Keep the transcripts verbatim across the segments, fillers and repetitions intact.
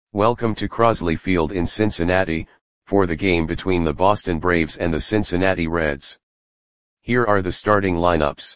Welcome to Crosley Field in Cincinnati, for the game between the Boston Braves and the Cincinnati Reds. Here are the starting lineups.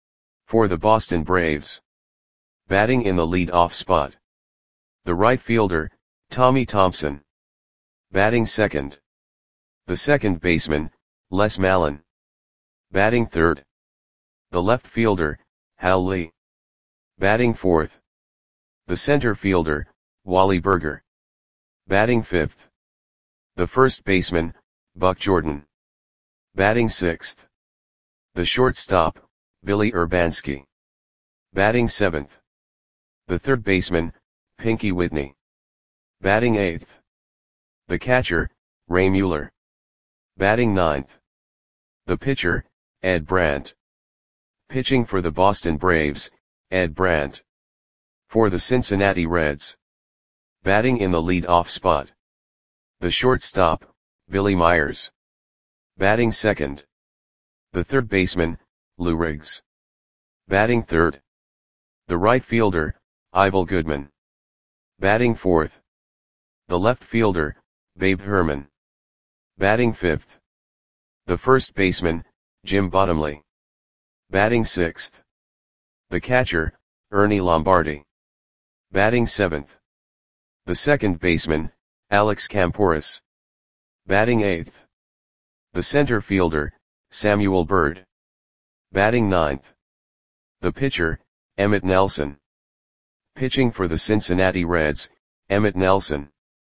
For the Boston Braves. Batting in the lead-off spot. The right fielder, Tommy Thompson. Batting second. The second baseman, Les Mallon. Batting third. The left fielder, Hal Lee. Batting fourth. The center fielder, Wally Burger. Batting fifth. The first baseman, Buck Jordan. Batting sixth. The shortstop, Billy Urbanski. Batting seventh. The third baseman, Pinky Whitney. Batting eighth. The catcher, Ray Mueller. Batting ninth. The pitcher, Ed Brandt. Pitching for the Boston Braves, Ed Brandt. For the Cincinnati Reds. Batting in the lead-off spot. The shortstop, Billy Myers. Batting second. The third baseman, Lou Riggs. Batting third. The right fielder, Ivel Goodman. Batting fourth. The left fielder, Babe Herman. Batting fifth. The first baseman, Jim Bottomley. Batting sixth. The catcher, Ernie Lombardi. Batting seventh. The second baseman, Alex Kamporus. Batting eighth. The center fielder, Samuel Bird. Batting ninth. The pitcher, Emmett Nelson. Pitching for the Cincinnati Reds, Emmett Nelson.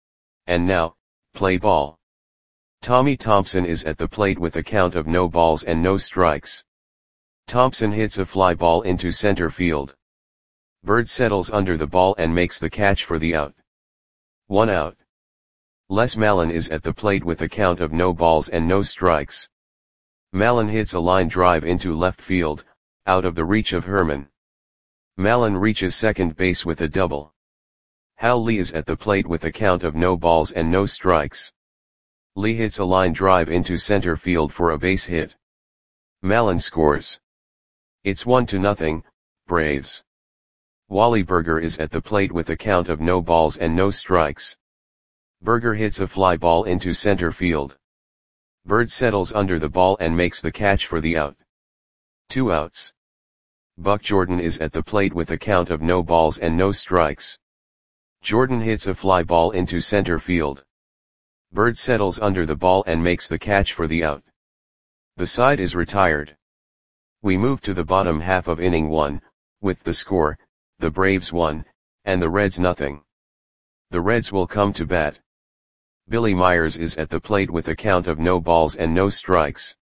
And now, play ball. Tommy Thompson is at the plate with a count of no balls and no strikes. Thompson hits a fly ball into center field. Bird settles under the ball and makes the catch for the out. One out. Les Mallon is at the plate with a count of no balls and no strikes. Mallon hits a line drive into left field, out of the reach of Herman. Mallon reaches second base with a double. Hal Lee is at the plate with a count of no balls and no strikes. Lee hits a line drive into center field for a base hit. Mallon scores. It's one to nothing, Braves. Wally Burger is at the plate with a count of no balls and no strikes. Burger hits a fly ball into center field. Bird settles under the ball and makes the catch for the out. Two outs. Buck Jordan is at the plate with a count of no balls and no strikes. Jordan hits a fly ball into center field. Bird settles under the ball and makes the catch for the out. The side is retired. We move to the bottom half of inning one, with the score, the Braves one, and the Reds nothing. The Reds will come to bat. Billy Myers is at the plate with a count of no balls and no strikes.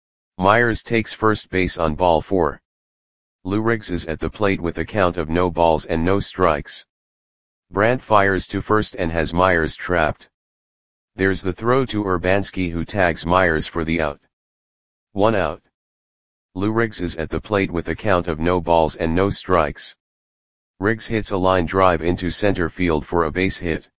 Myers takes first base on ball four. Lou Riggs is at the plate with a count of no balls and no strikes. Brandt fires to first and has Myers trapped. There's the throw to Urbanski, who tags Myers for the out. One out. Lou Riggs is at the plate with a count of no balls and no strikes. Riggs hits a line drive into center field for a base hit.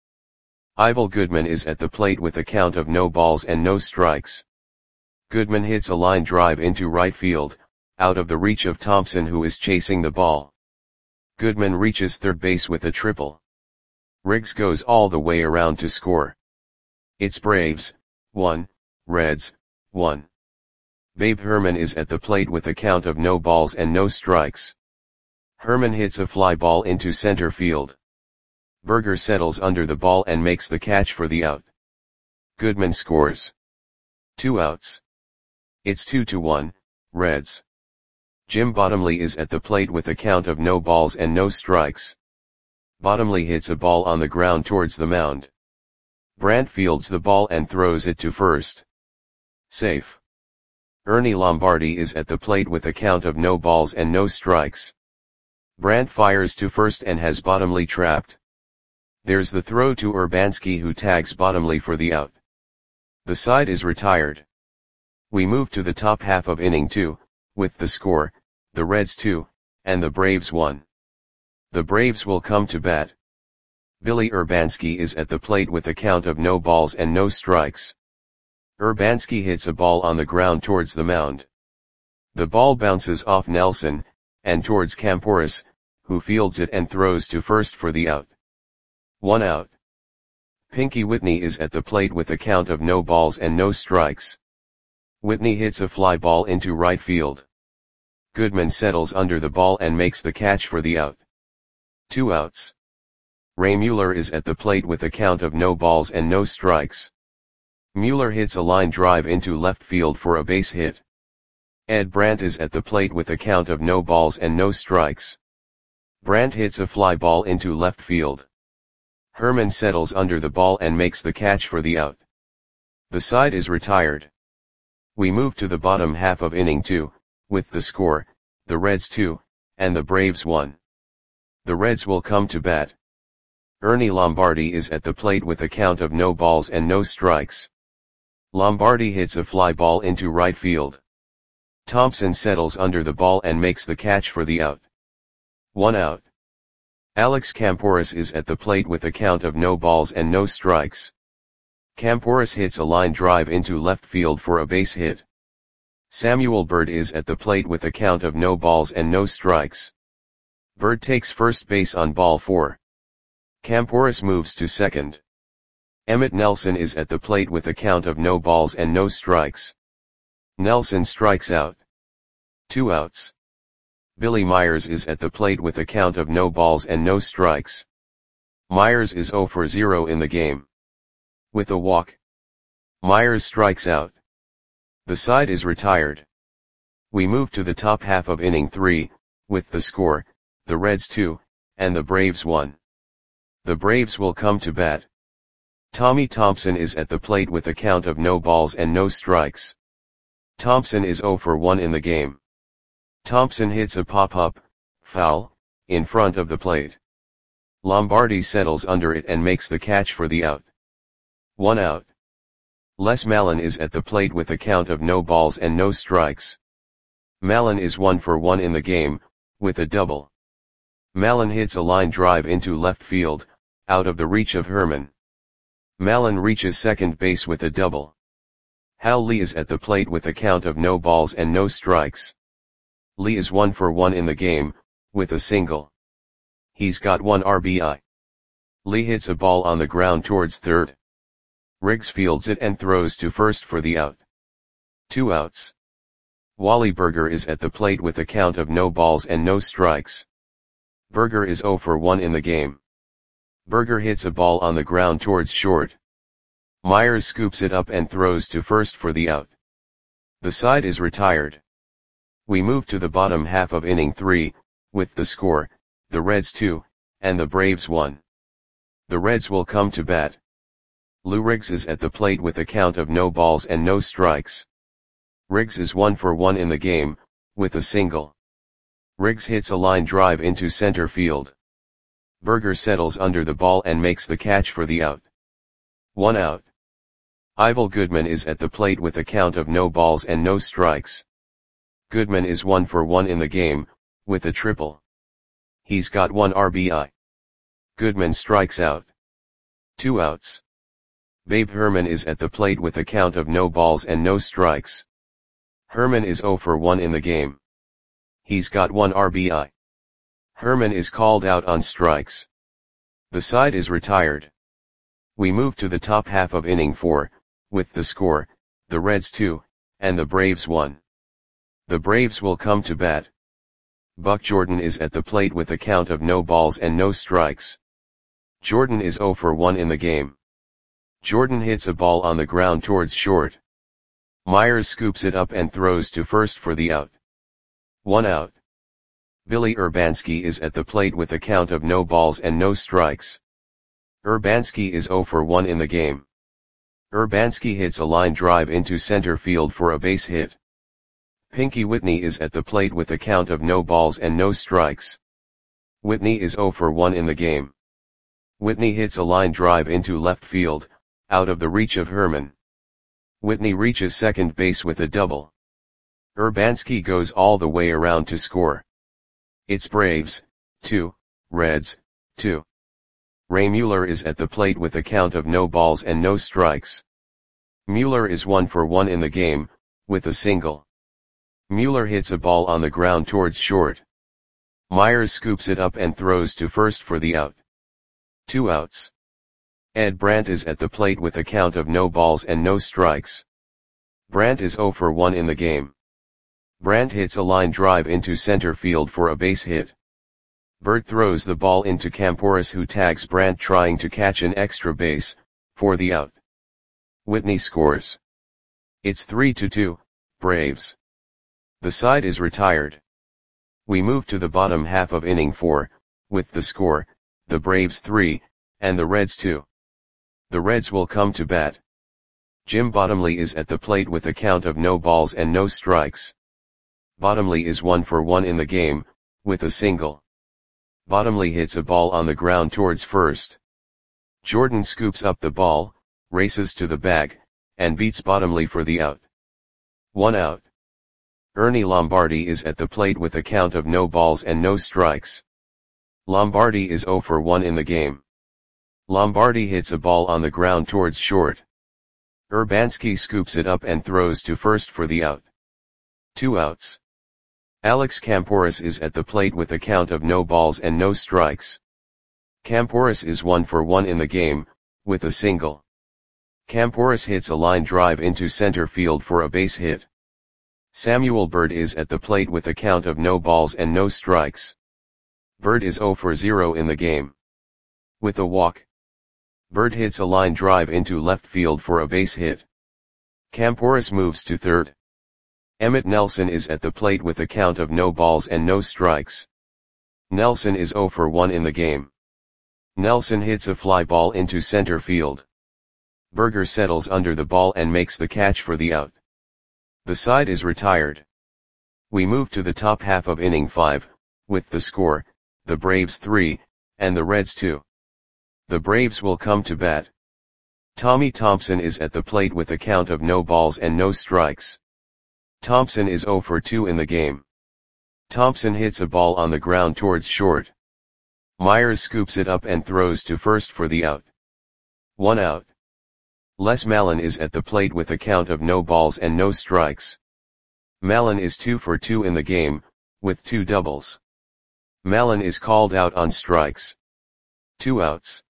Ivel Goodman is at the plate with a count of no balls and no strikes. Goodman hits a line drive into right field, out of the reach of Thompson, who is chasing the ball. Goodman reaches third base with a triple. Riggs goes all the way around to score. It's Braves, one, Reds, one. Babe Herman is at the plate with a count of no balls and no strikes. Herman hits a fly ball into center field. Burger settles under the ball and makes the catch for the out. Goodman scores. Two outs. It's two to one, Reds. Jim Bottomley is at the plate with a count of no balls and no strikes. Bottomley hits a ball on the ground towards the mound. Brandt fields the ball and throws it to first. Safe. Ernie Lombardi is at the plate with a count of no balls and no strikes. Brandt fires to first and has Bottomley trapped. There's the throw to Urbanski, who tags Bottomley for the out. The side is retired. We move to the top half of inning two, with the score, the Reds two, and the Braves one. The Braves will come to bat. Billy Urbanski is at the plate with a count of no balls and no strikes. Urbanski hits a ball on the ground towards the mound. The ball bounces off Nelson, and towards Kamporus, who fields it and throws to first for the out. One out. Pinky Whitney is at the plate with a count of no balls and no strikes. Whitney hits a fly ball into right field. Goodman settles under the ball and makes the catch for the out. Two outs. Ray Mueller is at the plate with a count of no balls and no strikes. Mueller hits a line drive into left field for a base hit. Ed Brandt is at the plate with a count of no balls and no strikes. Brandt hits a fly ball into left field. Herman settles under the ball and makes the catch for the out. The side is retired. We move to the bottom half of inning two, with the score, the Reds two, and the Braves one. The Reds will come to bat. Ernie Lombardi is at the plate with a count of no balls and no strikes. Lombardi hits a fly ball into right field. Thompson settles under the ball and makes the catch for the out. One out. Alex Camporis is at the plate with a count of no balls and no strikes. Camporis hits a line drive into left field for a base hit. Samuel Bird is at the plate with a count of no balls and no strikes. Bird takes first base on ball four. Camporis moves to second. Emmett Nelson is at the plate with a count of no balls and no strikes. Nelson strikes out. Two outs. Billy Myers is at the plate with a count of no balls and no strikes. Myers is zero for zero in the game. With a walk, Myers strikes out. The side is retired. We move to the top half of inning three, with the score, the Reds two, and the Braves one. The Braves will come to bat. Tommy Thompson is at the plate with a count of no balls and no strikes. Thompson is zero for one in the game. Thompson hits a pop-up, foul, in front of the plate. Lombardi settles under it and makes the catch for the out. One out. Les Mallon is at the plate with a count of no balls and no strikes. Mallon is one for one in the game, with a double. Mallon hits a line drive into left field, out of the reach of Herman. Mallon reaches second base with a double. Hal Lee is at the plate with a count of no balls and no strikes. Lee is one for one in the game, with a single. He's got one R B I. Lee hits a ball on the ground towards third. Riggs fields it and throws to first for the out. Two outs. Wally Berger is at the plate with a count of no balls and no strikes. Berger is zero for one in the game. Berger hits a ball on the ground towards short. Myers scoops it up and throws to first for the out. The side is retired. We move to the bottom half of inning three, with the score, the Reds two, and the Braves one. The Reds will come to bat. Lou Riggs is at the plate with a count of no balls and no strikes. Riggs is one for one in the game, with a single. Riggs hits a line drive into center field. Berger settles under the ball and makes the catch for the out. One out. Ivel Goodman is at the plate with a count of no balls and no strikes. Goodman is one for one in the game, with a triple. He's got one R B I. Goodman strikes out. Two outs. Babe Herman is at the plate with a count of no balls and no strikes. Herman is zero for one in the game. He's got one R B I. Herman is called out on strikes. The side is retired. We move to the top half of inning four, with the score, the Reds two, and the Braves one. The Braves will come to bat. Buck Jordan is at the plate with a count of no balls and no strikes. Jordan is zero for one in the game. Jordan hits a ball on the ground towards short. Myers scoops it up and throws to first for the out. One out. Billy Urbanski is at the plate with a count of no balls and no strikes. Urbanski is zero for one in the game. Urbanski hits a line drive into center field for a base hit. Pinky Whitney is at the plate with a count of no balls and no strikes. Whitney is zero for one in the game. Whitney hits a line drive into left field, out of the reach of Herman. Whitney reaches second base with a double. Urbanski goes all the way around to score. It's Braves, two, Reds, two. Ray Mueller is at the plate with a count of no balls and no strikes. Mueller is one for one in the game, with a single. Mueller hits a ball on the ground towards short. Myers scoops it up and throws to first for the out. Two outs. Ed Brandt is at the plate with a count of no balls and no strikes. Brandt is zero for one in the game. Brandt hits a line drive into center field for a base hit. Bert throws the ball into Camporis, who tags Brandt trying to catch an extra base, for the out. Whitney scores. It's three to two, Braves. The side is retired. We move to the bottom half of inning four, with the score, the Braves three, and the Reds two. The Reds will come to bat. Jim Bottomley is at the plate with a count of no balls and no strikes. Bottomley is one for one in the game, with a single. Bottomley hits a ball on the ground towards first. Jordan scoops up the ball, races to the bag, and beats Bottomley for the out. One out. Ernie Lombardi is at the plate with a count of no balls and no strikes. Lombardi is zero for one in the game. Lombardi hits a ball on the ground towards short. Urbanski scoops it up and throws to first for the out. Two outs. Alex Camporis is at the plate with a count of no balls and no strikes. Camporis is one for one in the game, with a single. Camporis hits a line drive into center field for a base hit. Samuel Bird is at the plate with a count of no balls and no strikes. Bird is zero for zero in the game. With a walk. Bird hits a line drive into left field for a base hit. Camporis moves to third. Emmett Nelson is at the plate with a count of no balls and no strikes. Nelson is zero for one in the game. Nelson hits a fly ball into center field. Berger settles under the ball and makes the catch for the out. The side is retired. We move to the top half of inning five, with the score, the Braves three, and the Reds two. The Braves will come to bat. Tommy Thompson is at the plate with a count of no balls and no strikes. Thompson is zero for two in the game. Thompson hits a ball on the ground towards short. Myers scoops it up and throws to first for the out. One out. Les Mallon is at the plate with a count of no balls and no strikes. Mallon is two for two in the game, with two doubles. Mallon is called out on strikes. Two outs.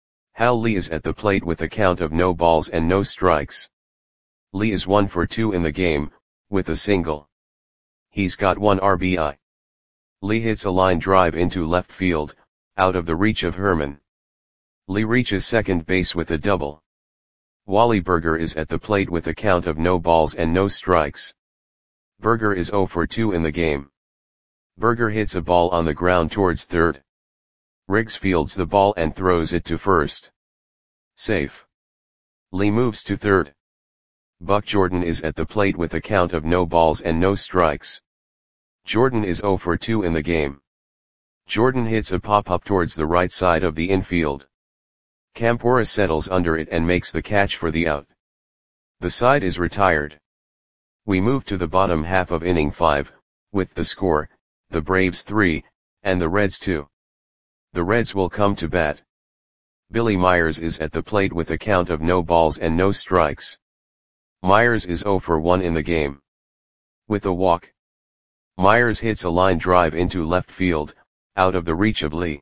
Hal Lee is at the plate with a count of no balls and no strikes. Lee is one for two in the game, with a single. He's got one R B I. Lee hits a line drive into left field, out of the reach of Herman. Lee reaches second base with a double. Wally Berger is at the plate with a count of no balls and no strikes. Berger is zero for two in the game. Berger hits a ball on the ground towards third. Riggs fields the ball and throws it to first. Safe. Lee moves to third. Buck Jordan is at the plate with a count of no balls and no strikes. Jordan is zero for two in the game. Jordan hits a pop-up towards the right side of the infield. Camporis settles under it and makes the catch for the out. The side is retired. We move to the bottom half of inning five, with the score, the Braves three, and the Reds two. The Reds will come to bat. Billy Myers is at the plate with a count of no balls and no strikes. Myers is zero for one in the game. With a walk. Myers hits a line drive into left field, out of the reach of Lee.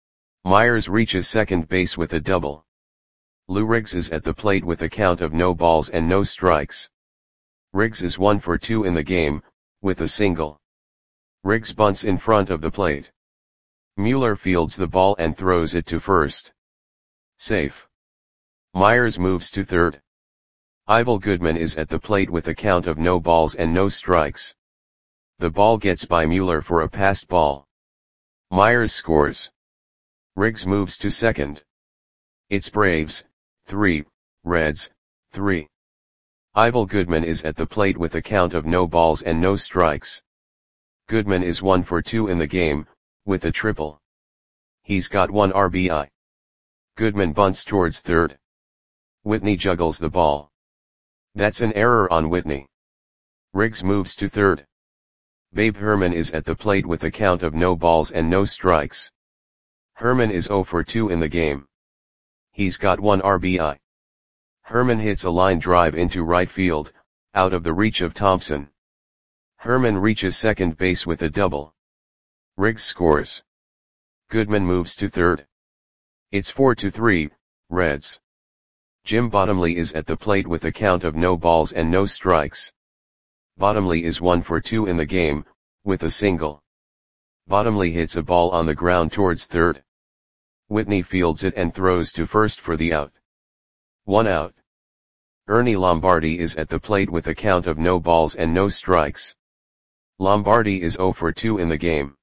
Myers reaches second base with a double. Lou Riggs is at the plate with a count of no balls and no strikes. Riggs is one for two in the game, with a single. Riggs bunts in front of the plate. Mueller fields the ball and throws it to first. Safe. Myers moves to third. Ivel Goodman is at the plate with a count of no balls and no strikes. The ball gets by Mueller for a passed ball. Myers scores. Riggs moves to second. It's Braves, three, Reds, three. Ivel Goodman is at the plate with a count of no balls and no strikes. Goodman is one for two in the game, with a triple. He's got one R B I. Goodman bunts towards third. Whitney juggles the ball. That's an error on Whitney. Riggs moves to third. Babe Herman is at the plate with a count of no balls and no strikes. Herman is zero for two in the game. He's got one R B I. Herman hits a line drive into right field, out of the reach of Thompson. Herman reaches second base with a double. Riggs scores. Goodman moves to third. It's four to three, Reds. Jim Bottomley is at the plate with a count of no balls and no strikes. Bottomley is one for two in the game, with a single. Bottomley hits a ball on the ground towards third. Whitney fields it and throws to first for the out. One out. Ernie Lombardi is at the plate with a count of no balls and no strikes. Lombardi is zero for two in the game.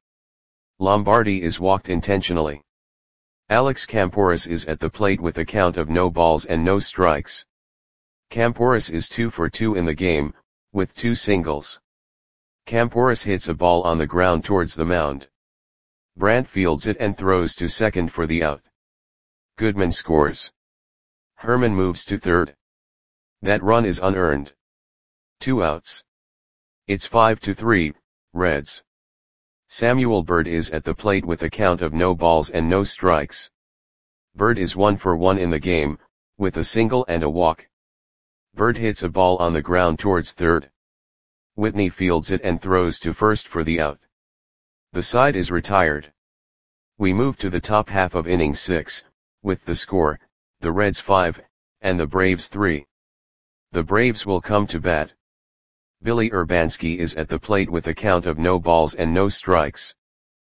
Lombardi is walked intentionally. Alex Campouris is at the plate with a count of no balls and no strikes. Campouris is two for two in the game, with two singles. Campouris hits a ball on the ground towards the mound. Brandt fields it and throws to second for the out. Goodman scores. Herman moves to third. That run is unearned. Two outs. It's five to three, Reds. Samuel Bird is at the plate with a count of no balls and no strikes. Bird is one for one in the game, with a single and a walk. Bird hits a ball on the ground towards third. Whitney fields it and throws to first for the out. The side is retired. We move to the top half of inning six, with the score, the Reds five, and the Braves three. The Braves will come to bat. Billy Urbanski is at the plate with a count of no balls and no strikes.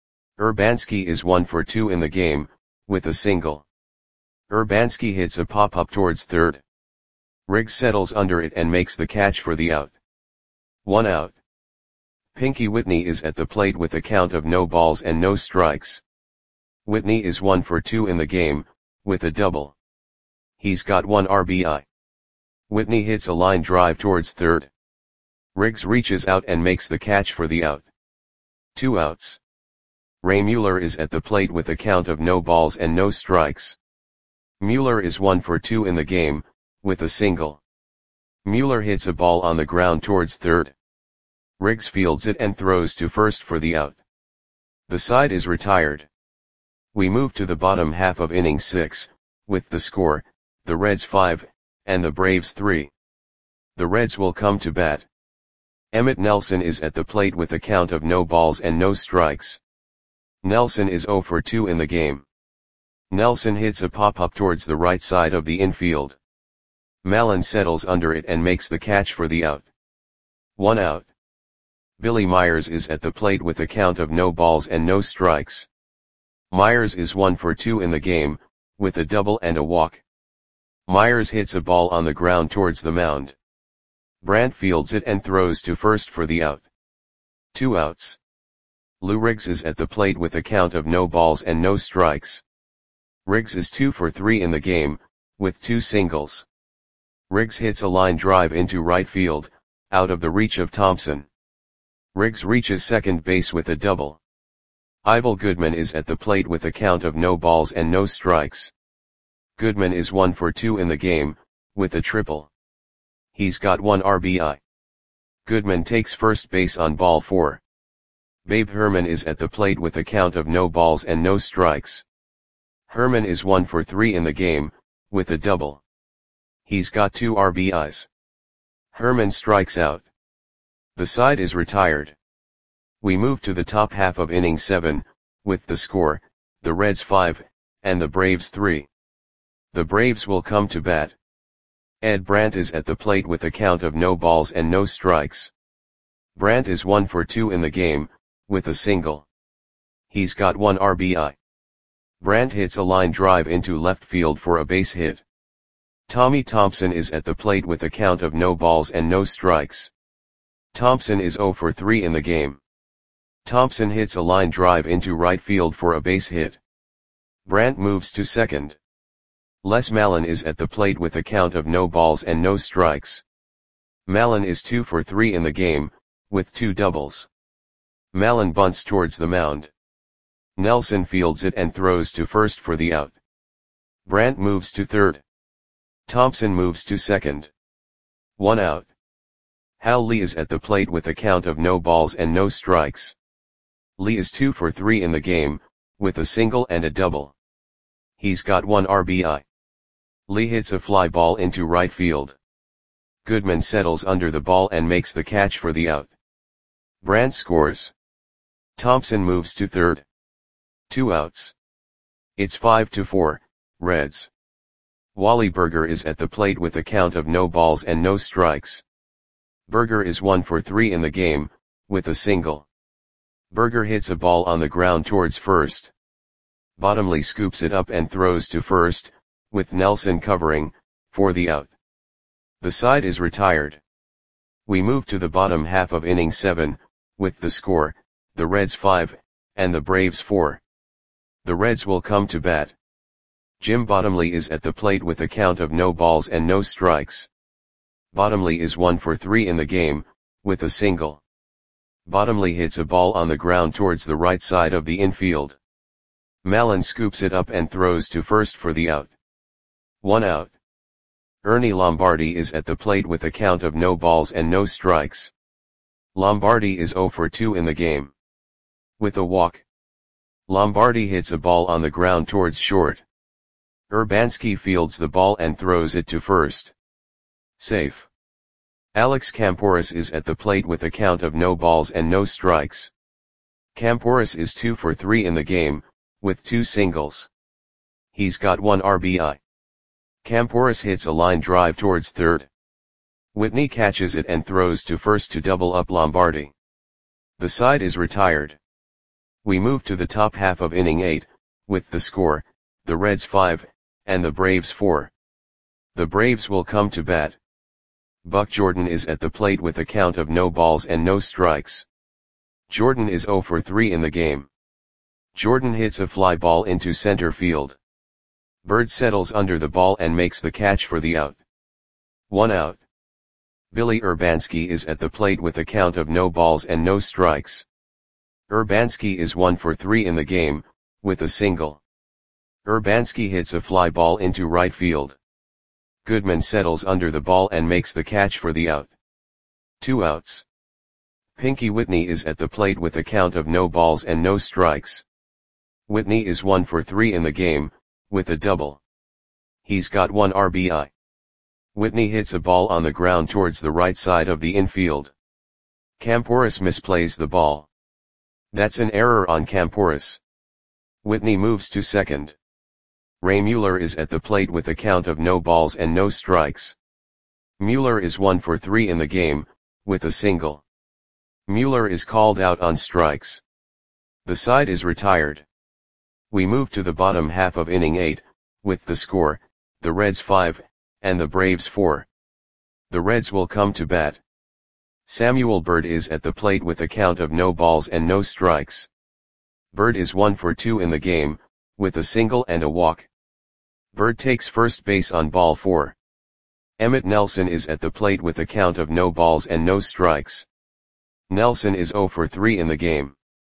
Urbanski is one for two in the game, with a single. Urbanski hits a pop-up towards third. Riggs settles under it and makes the catch for the out. One out. Pinky Whitney is at the plate with a count of no balls and no strikes. Whitney is one for two in the game, with a double. He's got one R B I. Whitney hits a line drive towards third. Riggs reaches out and makes the catch for the out. Two outs. Ray Mueller is at the plate with a count of no balls and no strikes. Mueller is one for two in the game, with a single. Mueller hits a ball on the ground towards third. Riggs fields it and throws to first for the out. The side is retired. We move to the bottom half of inning six, with the score, the Reds five, and the Braves three. The Reds will come to bat. Emmett Nelson is at the plate with a count of no balls and no strikes. Nelson is zero for two in the game. Nelson hits a pop-up towards the right side of the infield. Mallon settles under it and makes the catch for the out. One out. Billy Myers is at the plate with a count of no balls and no strikes. Myers is one for two in the game, with a double and a walk. Myers hits a ball on the ground towards the mound. Brandt fields it and throws to first for the out. Two outs. Lou Riggs is at the plate with a count of no balls and no strikes. Riggs is two for three in the game, with two singles. Riggs hits a line drive into right field, out of the reach of Thompson. Riggs reaches second base with a double. Ivel Goodman is at the plate with a count of no balls and no strikes. Goodman is one for two in the game, with a triple. He's got one R B I. Goodman takes first base on ball four. Babe Herman is at the plate with a count of no balls and no strikes. Herman is one for three in the game, with a double. He's got two R B Is. Herman strikes out. The side is retired. We move to the top half of inning seven, with the score, the Reds five, and the Braves three. The Braves will come to bat. Ed Brandt is at the plate with a count of no balls and no strikes. Brandt is one for two in the game, with a single. He's got one R B I. Brandt hits a line drive into left field for a base hit. Tommy Thompson is at the plate with a count of no balls and no strikes. Thompson is zero for three in the game. Thompson hits a line drive into right field for a base hit. Brandt moves to second. Les Mallon is at the plate with a count of no balls and no strikes. Mallon is two for three in the game, with two doubles. Mallon bunts towards the mound. Nelson fields it and throws to first for the out. Brandt moves to third. Thompson moves to second. One out. Hal Lee is at the plate with a count of no balls and no strikes. Lee is two for three in the game, with a single and a double. He's got one R B I. Lee hits a fly ball into right field. Goodman settles under the ball and makes the catch for the out. Brandt scores. Thompson moves to third. Two outs. It's five to four, Reds. Wally Berger is at the plate with a count of no balls and no strikes. Berger is one for three in the game, with a single. Berger hits a ball on the ground towards first. Bottomley scoops it up and throws to first, with Nelson covering, for the out. The side is retired. We move to the bottom half of inning seven, with the score, the Reds five, and the Braves four. The Reds will come to bat. Jim Bottomley is at the plate with a count of no balls and no strikes. Bottomley is one for three in the game, with a single. Bottomley hits a ball on the ground towards the right side of the infield. Mallon scoops it up and throws to first for the out. One out. Ernie Lombardi is at the plate with a count of no balls and no strikes. Lombardi is zero for two in the game. With a walk. Lombardi hits a ball on the ground towards short. Urbanski fields the ball and throws it to first. Safe. Alex Kamporis is at the plate with a count of no balls and no strikes. Kamporis is two for three in the game, with two singles. He's got one R B I. Kamporis hits a line drive towards third. Whitney catches it and throws to first to double up Lombardi. The side is retired. We move to the top half of inning eight, with the score, the Reds five, and the Braves four. The Braves will come to bat. Buck Jordan is at the plate with a count of no balls and no strikes. Jordan is zero for three in the game. Jordan hits a fly ball into center field. Bird settles under the ball and makes the catch for the out. One out. Billy Urbanski is at the plate with a count of no balls and no strikes. Urbanski is one for three in the game, with a single. Urbanski hits a fly ball into right field. Goodman settles under the ball and makes the catch for the out. Two outs. Pinky Whitney is at the plate with a count of no balls and no strikes. Whitney is one for three in the game, with a double. He's got one R B I. Whitney hits a ball on the ground towards the right side of the infield. Kamporis misplays the ball. That's an error on Kamporis. Whitney moves to second. Ray Mueller is at the plate with a count of no balls and no strikes. Mueller is one for three in the game, with a single. Mueller is called out on strikes. The side is retired. We move to the bottom half of inning eight, with the score, the Reds five, and the Braves four. The Reds will come to bat. Samuel Bird is at the plate with a count of no balls and no strikes. Bird is one for two in the game, with a single and a walk. Bird takes first base on ball four. Emmett Nelson is at the plate with a count of no balls and no strikes. Nelson is zero for three in the game.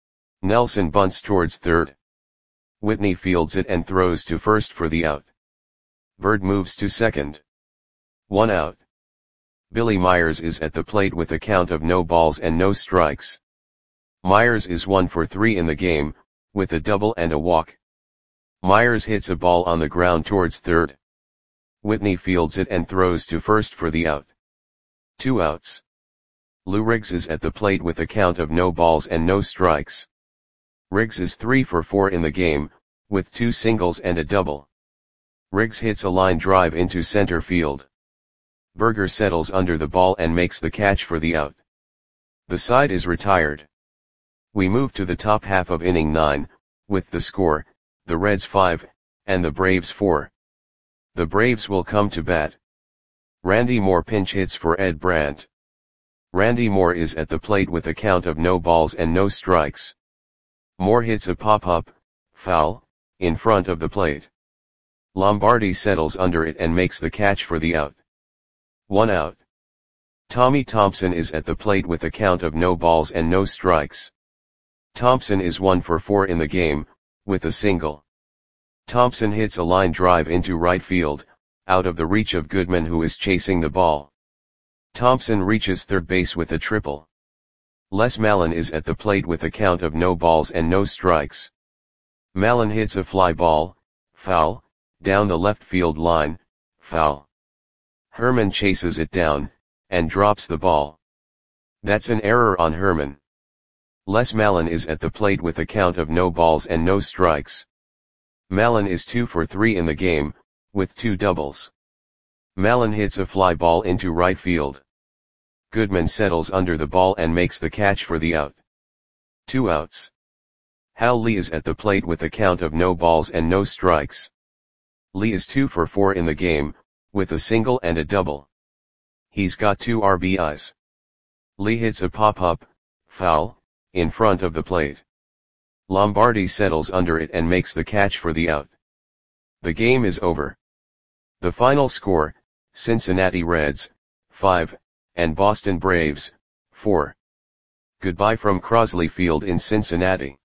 Nelson bunts towards third. Whitney fields it and throws to first for the out. Bird moves to second. One out. Billy Myers is at the plate with a count of no balls and no strikes. Myers is one for three in the game, with a double and a walk. Myers hits a ball on the ground towards third. Whitney fields it and throws to first for the out. Two outs. Lou Riggs is at the plate with a count of no balls and no strikes. Riggs is three for four in the game, with two singles and a double. Riggs hits a line drive into center field. Berger settles under the ball and makes the catch for the out. The side is retired. We move to the top half of inning nine, with the score, the Reds five, and the Braves four. The Braves will come to bat. Randy Moore pinch hits for Ed Brandt. Randy Moore is at the plate with a count of no balls and no strikes. Moore hits a pop-up, foul, in front of the plate. Lombardi settles under it and makes the catch for the out. One out. Tommy Thompson is at the plate with a count of no balls and no strikes. Thompson is one for four in the game, with a single. Thompson hits a line drive into right field, out of the reach of Goodman who is chasing the ball. Thompson reaches third base with a triple. Les Mallon is at the plate with a count of no balls and no strikes. Mallon hits a fly ball, foul, down the left field line, foul. Herman chases it down, and drops the ball. That's an error on Herman. Les Mallon is at the plate with a count of no balls and no strikes. Mallon is two for three in the game, with two doubles. Mallon hits a fly ball into right field. Goodman settles under the ball and makes the catch for the out. Two outs. Hal Lee is at the plate with a count of no balls and no strikes. Lee is two for four in the game, with a single and a double. He's got two R B Is. Lee hits a pop-up, foul, in front of the plate. Lombardi settles under it and makes the catch for the out. The game is over. The final score, Cincinnati Reds, five, and Boston Braves, four. Goodbye from Crosley Field in Cincinnati.